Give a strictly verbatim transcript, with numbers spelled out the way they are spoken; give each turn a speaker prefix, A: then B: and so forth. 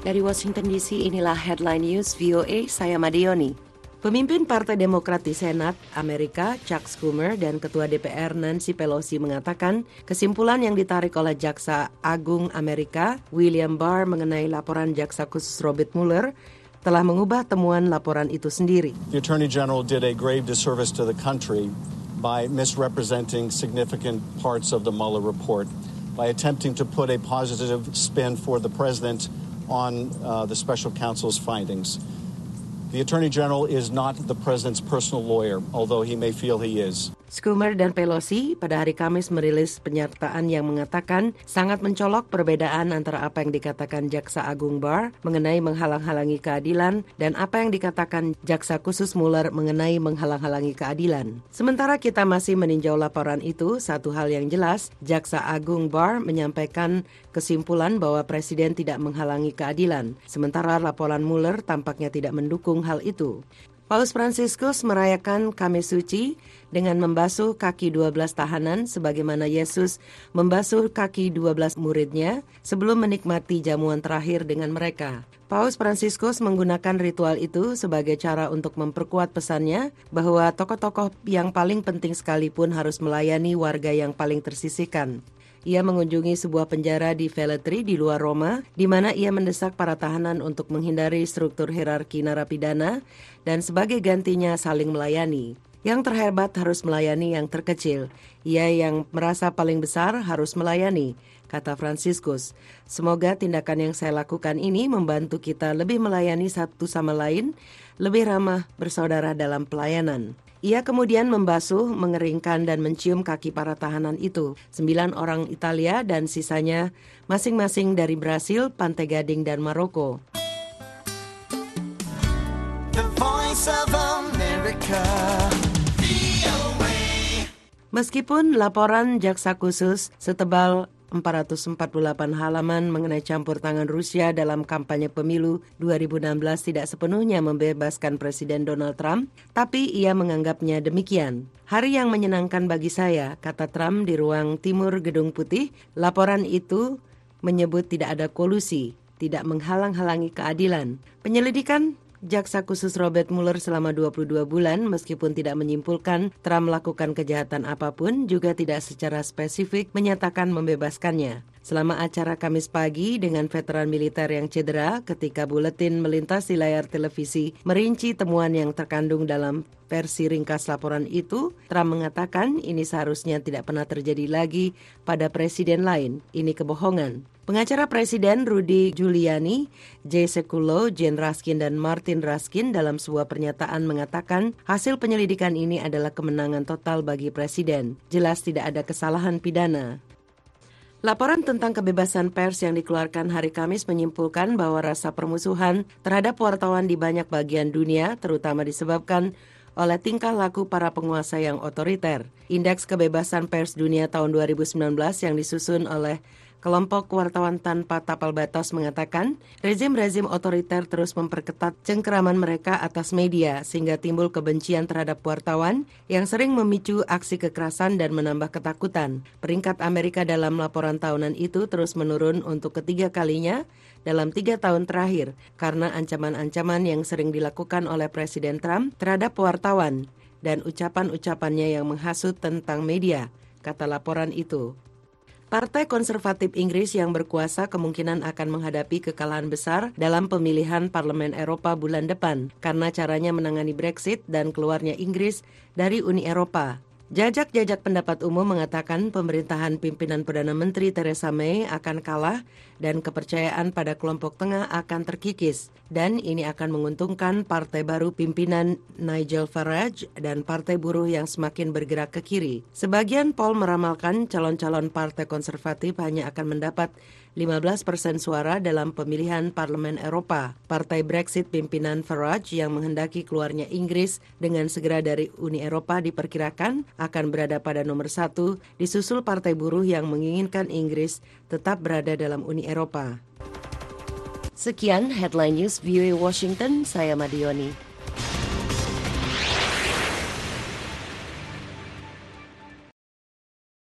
A: Dari Washington D C, inilah Headline News V O A, saya Madioni. Pemimpin Partai Demokrat di Senat Amerika, Chuck Schumer, dan Ketua D P R Nancy Pelosi mengatakan kesimpulan yang ditarik oleh Jaksa Agung Amerika, William Barr, mengenai laporan Jaksa Khusus Robert Mueller telah mengubah temuan laporan itu sendiri.
B: The Attorney General did a grave disservice to the country by misrepresenting significant parts of the Mueller report, by attempting to put a positive spin for the president on uh, the special counsel's findings. The Attorney General is not the president's personal lawyer, although he may feel he is.
A: Schumer dan Pelosi pada hari Kamis merilis pernyataan yang mengatakan sangat mencolok perbedaan antara apa yang dikatakan Jaksa Agung Barr mengenai menghalang-halangi keadilan dan apa yang dikatakan Jaksa Khusus Mueller mengenai menghalang-halangi keadilan. Sementara kita masih meninjau laporan itu, satu hal yang jelas, Jaksa Agung Barr menyampaikan kesimpulan bahwa Presiden tidak menghalangi keadilan, sementara laporan Mueller tampaknya tidak mendukung hal itu. Paus Fransiskus merayakan Kamis Suci dengan membasuh kaki dua belas tahanan sebagaimana Yesus membasuh kaki dua belas muridnya sebelum menikmati jamuan terakhir dengan mereka. Paus Fransiskus menggunakan ritual itu sebagai cara untuk memperkuat pesannya bahwa tokoh-tokoh yang paling penting sekalipun harus melayani warga yang paling tersisihkan. Ia mengunjungi sebuah penjara di Velletri di luar Roma, di mana ia mendesak para tahanan untuk menghindari struktur hierarki narapidana dan sebagai gantinya saling melayani. Yang terhebat harus melayani yang terkecil. Ia yang merasa paling besar harus melayani, kata Fransiskus. Semoga tindakan yang saya lakukan ini membantu kita lebih melayani satu sama lain, lebih ramah bersaudara dalam pelayanan. Ia kemudian membasuh, mengeringkan, dan mencium kaki para tahanan itu. Sembilan orang Italia dan sisanya masing-masing dari Brasil, Pantai Gading, dan Maroko.
C: The Voice of America.
A: Meskipun laporan Jaksa Khusus setebal empat ratus empat puluh delapan halaman mengenai campur tangan Rusia dalam kampanye pemilu dua ribu enam belas tidak sepenuhnya membebaskan Presiden Donald Trump, tapi ia menganggapnya demikian. Hari yang menyenangkan bagi saya, kata Trump di ruang timur Gedung Putih, laporan itu menyebut tidak ada kolusi, tidak menghalang-halangi keadilan. Penyelidikan Jaksa Khusus Robert Mueller selama dua puluh dua bulan meskipun tidak menyimpulkan Trump melakukan kejahatan apapun juga tidak secara spesifik menyatakan membebaskannya. Selama acara Kamis pagi dengan veteran militer yang cedera ketika buletin melintas di layar televisi merinci temuan yang terkandung dalam versi ringkas laporan itu, Trump mengatakan ini seharusnya tidak pernah terjadi lagi pada presiden lain. Ini kebohongan. Pengacara Presiden Rudy Giuliani, Jay Sekulow, Jane Raskin, dan Martin Raskin dalam sebuah pernyataan mengatakan hasil penyelidikan ini adalah kemenangan total bagi Presiden. Jelas tidak ada kesalahan pidana. Laporan tentang kebebasan pers yang dikeluarkan hari Kamis menyimpulkan bahwa rasa permusuhan terhadap wartawan di banyak bagian dunia terutama disebabkan oleh tingkah laku para penguasa yang otoriter. Indeks Kebebasan Pers Dunia tahun dua ribu sembilan belas yang disusun oleh Kelompok Wartawan Tanpa Tapal Batas mengatakan rezim-rezim otoriter terus memperketat cengkeraman mereka atas media sehingga timbul kebencian terhadap wartawan yang sering memicu aksi kekerasan dan menambah ketakutan. Peringkat Amerika dalam laporan tahunan itu terus menurun untuk ketiga kalinya dalam tiga tahun terakhir karena ancaman-ancaman yang sering dilakukan oleh Presiden Trump terhadap wartawan dan ucapan-ucapannya yang menghasut tentang media, kata laporan itu. Partai Konservatif Inggris yang berkuasa kemungkinan akan menghadapi kekalahan besar dalam pemilihan Parlemen Eropa bulan depan karena caranya menangani Brexit dan keluarnya Inggris dari Uni Eropa. Jajak-jajak pendapat umum mengatakan pemerintahan pimpinan Perdana Menteri Theresa May akan kalah dan kepercayaan pada kelompok tengah akan terkikis. Dan ini akan menguntungkan partai baru pimpinan Nigel Farage dan partai buruh yang semakin bergerak ke kiri. Sebagian poll meramalkan calon-calon partai konservatif hanya akan mendapat lima belas persen suara dalam pemilihan Parlemen Eropa. Partai Brexit pimpinan Farage yang menghendaki keluarnya Inggris dengan segera dari Uni Eropa diperkirakan akan berada pada nomor satu, disusul Partai Buruh yang menginginkan Inggris tetap berada dalam Uni Eropa. Sekian Headline News V O A Washington, saya Madioni.